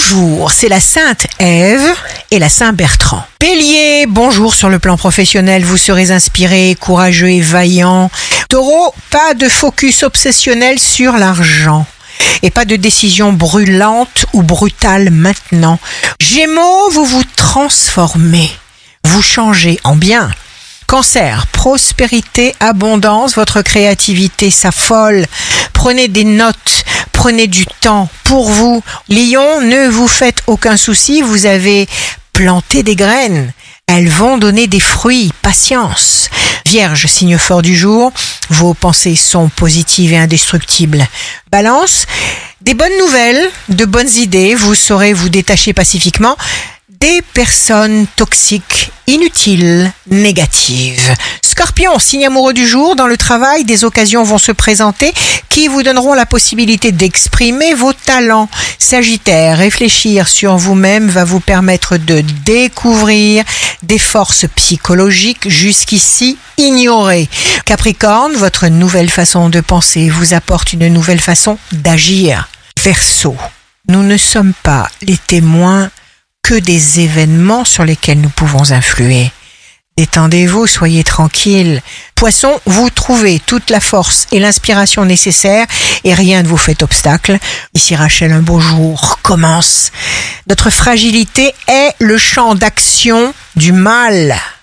Bonjour, c'est la Sainte Ève et la Saint Bertrand. Bélier, bonjour sur le plan professionnel, vous serez inspiré, courageux et vaillant. Taureau, pas de focus obsessionnel sur l'argent. Et pas de décision brûlante ou brutale maintenant. Gémeaux, vous vous transformez. Vous changez en bien. Cancer, prospérité, abondance, votre créativité s'affole. Prenez des notes, prenez du temps pour vous. Lion, ne vous faites aucun souci, vous avez planté des graines. Elles vont donner des fruits, patience. Vierge, signe fort du jour, vos pensées sont positives et indestructibles. Balance, des bonnes nouvelles, de bonnes idées, vous saurez vous détacher pacifiquement des personnes toxiques, inutiles, négatives. Scorpion, signe amoureux du jour, dans le travail, des occasions vont se présenter qui vous donneront la possibilité d'exprimer vos talents. Sagittaire, réfléchir sur vous-même va vous permettre de découvrir des forces psychologiques jusqu'ici ignorées. Capricorne, votre nouvelle façon de penser vous apporte une nouvelle façon d'agir. Verseau, nous ne sommes pas les témoins que des événements sur lesquels nous pouvons influer. Détendez-vous, soyez tranquille. Poisson, vous trouvez toute la force et l'inspiration nécessaires et rien ne vous fait obstacle. Ici Rachel, un beau jour commence. Notre fragilité est le champ d'action du mal.